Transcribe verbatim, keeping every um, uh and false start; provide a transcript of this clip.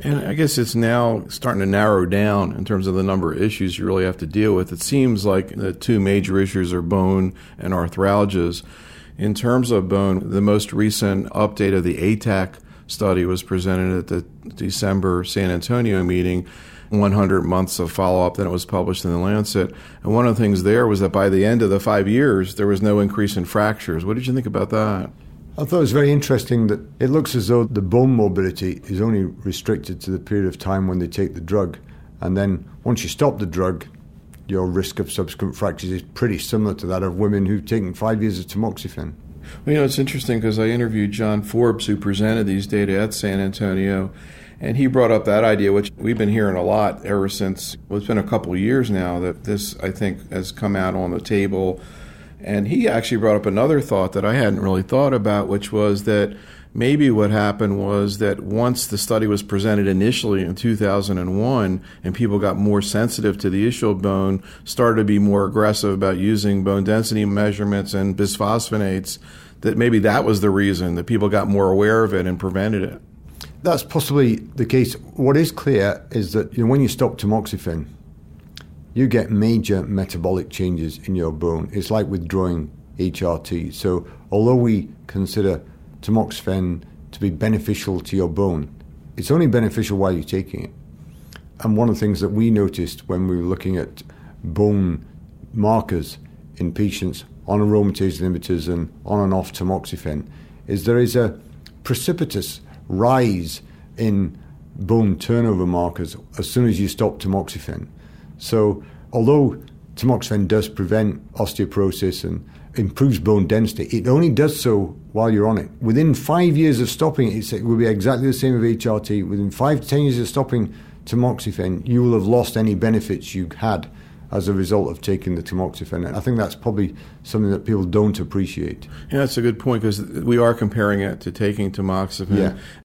And I guess it's now starting to narrow down in terms of the number of issues you really have to deal with. It seems like the two major issues are bone and arthralgias. In terms of bone, the most recent update of the A T A C study was presented at the December San Antonio meeting, one hundred months of follow-up, then it was published in the Lancet. And one of the things there was that by the end of the five years, there was no increase in fractures. What did you think about that? I thought it was very interesting that it looks as though the bone mobility is only restricted to the period of time when they take the drug. And then once you stop the drug, your risk of subsequent fractures is pretty similar to that of women who've taken five years of tamoxifen. Well, you know, it's interesting because I interviewed John Forbes, who presented these data at San Antonio, and he brought up that idea, which we've been hearing a lot ever since, well, it's been a couple of years now that this, I think, has come out on the table. And he actually brought up another thought that I hadn't really thought about, which was that maybe what happened was that once the study was presented initially in two thousand one and people got more sensitive to the ischial bone, started to be more aggressive about using bone density measurements and bisphosphonates, that maybe that was the reason that people got more aware of it and prevented it. That's possibly the case. What is clear is that, you know, when you stop tamoxifen, you get major metabolic changes in your bone. It's like withdrawing H R T. So although we consider tamoxifen to be beneficial to your bone, it's only beneficial while you're taking it. And one of the things that we noticed when we were looking at bone markers in patients on aromatase inhibitors and on and off tamoxifen is there is a precipitous rise in bone turnover markers as soon as you stop tamoxifen. So although tamoxifen does prevent osteoporosis and improves bone density, it only does so while you're on it. Within five years of stopping it, it will be exactly the same with H R T. Within five to ten years of stopping tamoxifen, you will have lost any benefits you had as a result of taking the tamoxifen. And I think that's probably something that people don't appreciate. Yeah, that's a good point because we are comparing it to taking tamoxifen. Yeah.